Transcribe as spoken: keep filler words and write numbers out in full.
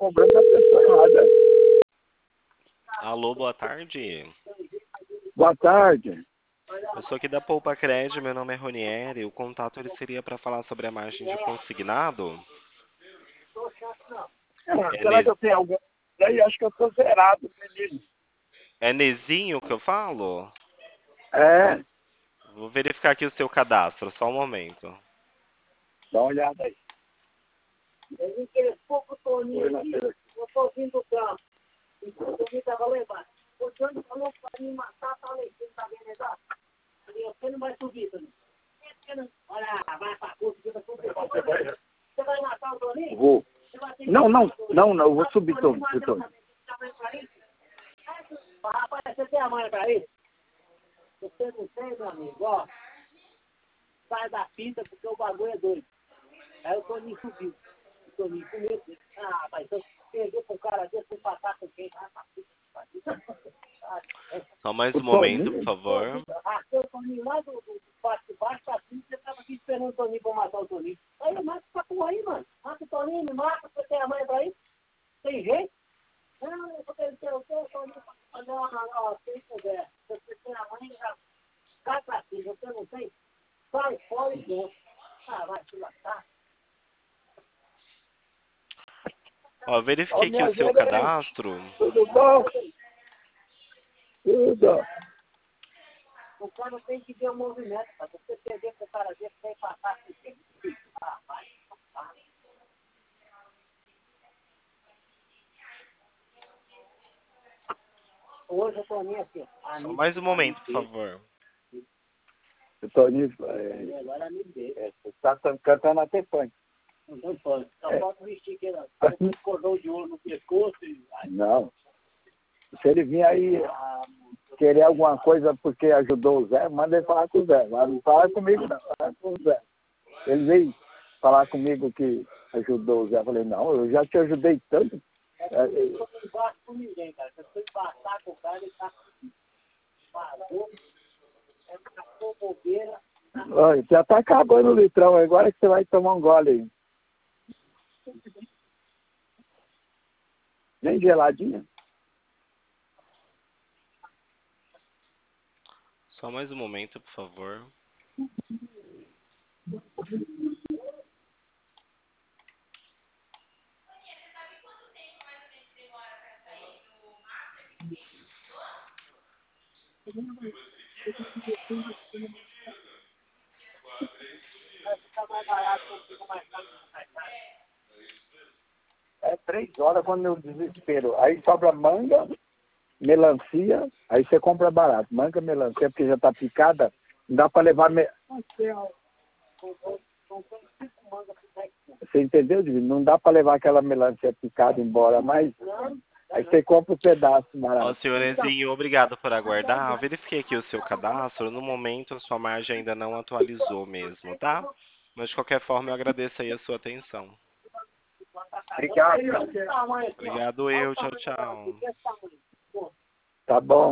cobrando da pessoa errada. Alô, boa tarde. Boa tarde. Eu sou aqui da Poupa Cred, meu nome é Ronieri. O contato ele seria para falar sobre a margem de consignado. Ah, É, será ne... que eu tenho algum? Daí acho que eu tô zerado, menino. é Nezinho que eu falo? É, Vou verificar aqui o seu cadastro, só um momento. dá uma olhada aí. Eu queria pouco Toninho aqui, eu tô vindo do campo. E o Toninho tava lá embaixo. O Toninho falou pra mim matar, falei, você não tá vendo exato? Falei, você não vai subir, Toninho. Olha, vai pra puta, que eu subir. Você vai matar o Toninho? Vou. Não, não, não, não, eu vou subir todo. Rapaz, você tem a mãe pra isso? Você não tem, meu amigo, ó. Sai da fita porque o bagulho é doido. Aí o Toninho subiu. O Toninho comeu. Ah, rapaz, eu peguei com o cara desse, fui passar com quem? Ah, tá Só mais O um momento, Toninho? por favor. arrastei o Toninho lá do, do, do baixo de baixo pra cima, você tava aqui esperando o Toninho pra matar o Toninho. Aí, mata essa porra aí, mano. Mata o Toninho, me mata, você tem a mãe pra isso? Tem jeito? Não, eu vou ter o seu Toninho. Não, não, não, se puder. Se você tem a mãe, já cai pra cima. Você não tem? Sai fora e dentro. Ah, vai se lascar. Ó, eu verifiquei aqui o seu cadastro. Tudo bom? Tudo. O cara tem que ver o movimento, pra você perder com o cara desse sem passar por cima. Ah, vai. Ah. Hoje eu tô nem aqui. Só mais um momento, por favor. O Toninho, é, Agora amigo dele. é, você tá cantando até funk. Não pode. Só É. falta vestir aqui, não. Um cordão de ouro no pescoço e... Não. Se ele vir aí querer alguma coisa porque ajudou o Zé, manda ele falar com o Zé. Mas não fala comigo, não. Fala com o Zé. Ele veio falar comigo que ajudou o Zé. Eu falei, não, eu já te ajudei tanto. É, eu não embaixo com ninguém, cara. Se você embaixar com o cara, ele tá... Parou. É uma bobeira. Olha, já tá acabando o litrão. Agora que você vai tomar um gole aí. Nem geladinha. Só mais um momento, por favor. É três horas quando eu desespero. Aí sobra manga, melancia, aí você compra barato. Manga, melancia, porque já tá picada, não dá para levar... Me... Você entendeu, Divino? Não dá para levar aquela melancia picada embora, mas aí você compra um pedaço Ó, barato. senhor Ezinho, obrigado por aguardar. Eu verifiquei aqui o seu cadastro. No momento, a sua margem ainda não atualizou mesmo, tá? Mas, de qualquer forma, eu agradeço aí a sua atenção. Obrigado. Obrigado eu, tchau, tchau. Tá bom.